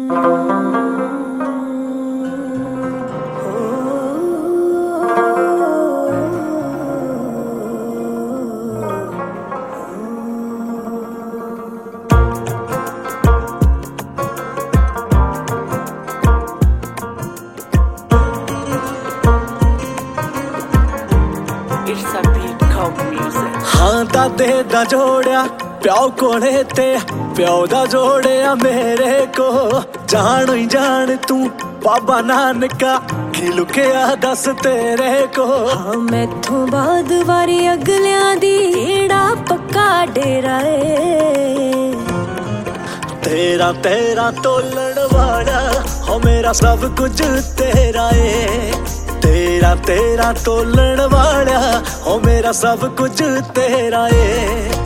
हाँ दादे दा जोड़िया प्यो कोले ते प्यो दा जोड़िया मेरे को जान ही जान तू बाबा नानका की लुकिया दस तेरे को। हाँ मैथों बाद वारी अगलियां दी एड़ा पक्का डेरा है। तेरा तेरा तोलण वाला हो मेरा सब कुछ तेरा है। तेरा तेरा तोलण वाला हो मेरा सब कुछ तेरा है।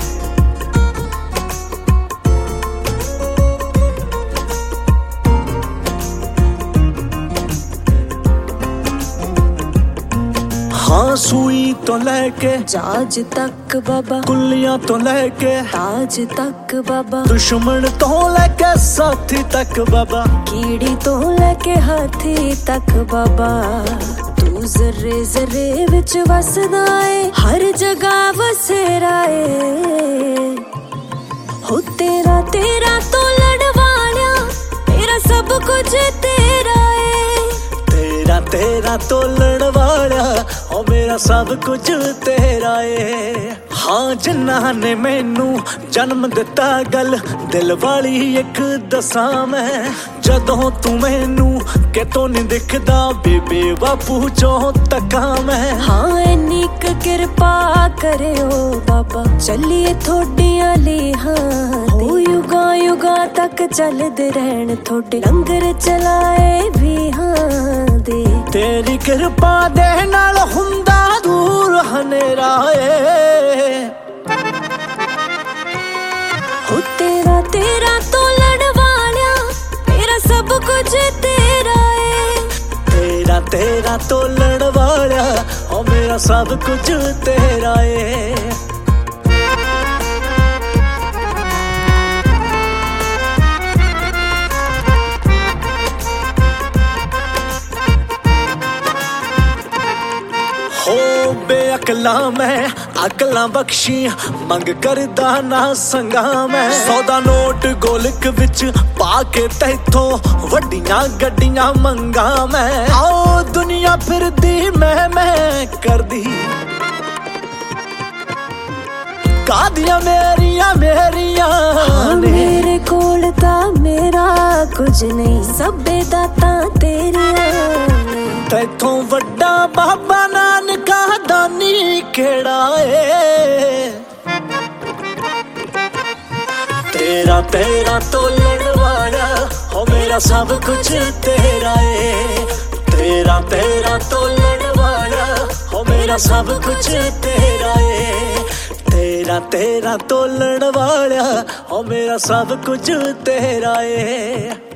हाँ सुई तो लेके जाज तक बाबा, कुल्लियां तो लेके ताज तक बाबा, दुश्मन तो लेके साथी तक बाबा, कीड़ी तो लेके हाथी तक बाबा। तू जर्रे जर्रे विच वसदा है, हर जगह बसेरा है। हो तेरा तेरा तोलण वालिया मेरा सब कुछ तेरा है। तेरा तेरा तोलण वाला ओ मेरा सब कुछ तेरा है। हाँ जिन्ना ने मैनू जन्म दिता गल दिल वाली एक दसा मैं, जदों तू मैनू कितों नहीं दिखदा बेबे बापू चो तका मैं। हाँ इन्नी कृपा करे ओ बाबा, चलिए थोड़ियां लेहां हो युगा युगा तक चलदे रहन थोड़े लंगर चलाए भी हाँ दे। तेरी कृपा दे नाल हुंदा दूर हनेरा है। हो तेरा तेरा तोलण वालिया मेरा सब कुछ तेरा है। तेरा तेरा तोलण वाला ओ मेरा सब कुछ तेरा है। हो बेअकला मैं अकला बख्शी मंग करदा ना संगा मैं। 100 नोट गोलक विच पाके तैथों वड्डियां गड्डियां मंगा मैं। आओ दुनिया फिरदी मैं करदी कादियां मेरियां मेरियां। हाँ, मेरे कोल ता मेरा कुछ नहीं, सबे दाता तेरियां। तैथों वड्डा बाबा नानका दानी केड़ा है। तेरा तेरा तोलण वाला हो मेरा सब कुछ तेरा है। तेरा तेरा तोलण वाला हो मेरा सब कुछ तेरा है। तेरा तेरा तोलण वाला हो मेरा सब कुछ तेरा है।